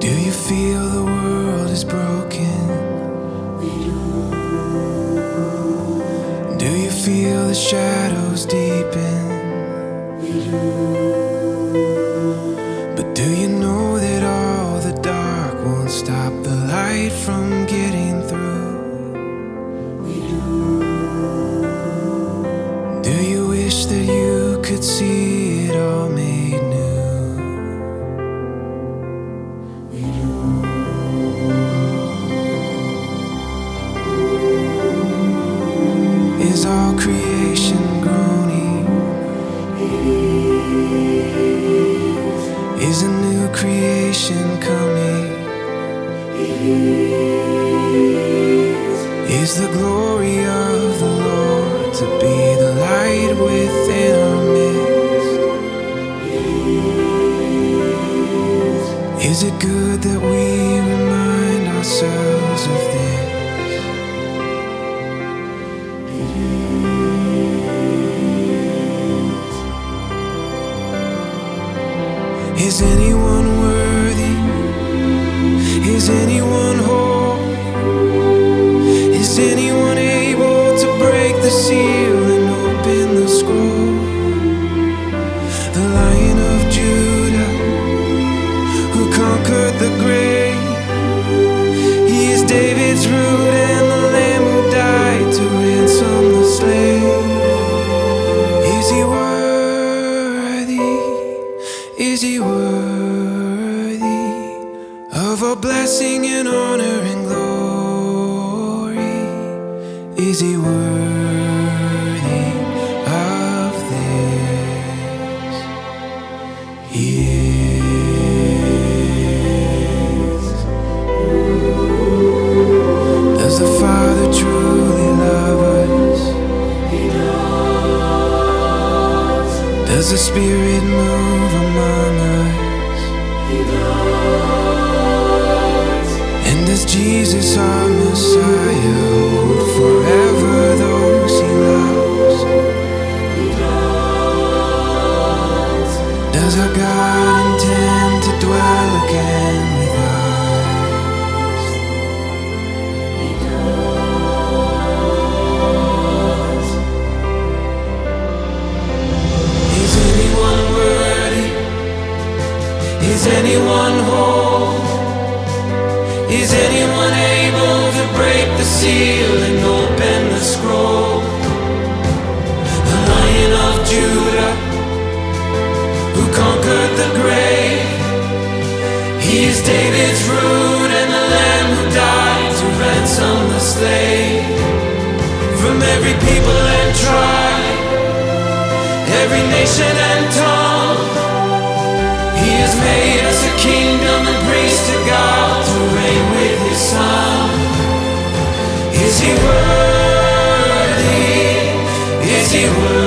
Do you feel the world is broken? Do you feel the shadows deepen? But do you know that all the dark won't stop the light from getting through? Do you wish that you could see it all made new? Is all creation groaning? Is a new creation coming? Is the glory of the Lord to be the light within our midst? Is it good that we remind ourselves of this? Is anyone worthy? Is anyone whole? Is anyone able to break the seal and open the scroll? The Lion of Judah, who conquered the grave, he is David's root and the Lamb who died to ransom the slave. Is he worthy? Is he worthy of all blessing and honor and glory? Is he worthy of this? He is. Does the Father truly love us? He does. Does the Spirit move among us? He does. And does Jesus, our Messiah, hold forever those he loves? He does. Does our God intend to dwell again with us? He does. Is anyone worthy? Is anyone whole? Is anyone able to break the seal and open the scroll? The Lion of Judah, who conquered the grave, he is David's root and the Lamb who died to ransom the slave. From every people and tribe, every nation and tongue, he has made us a kingdom and priest to God, to reign with his Son. Is he worthy? Is he worthy?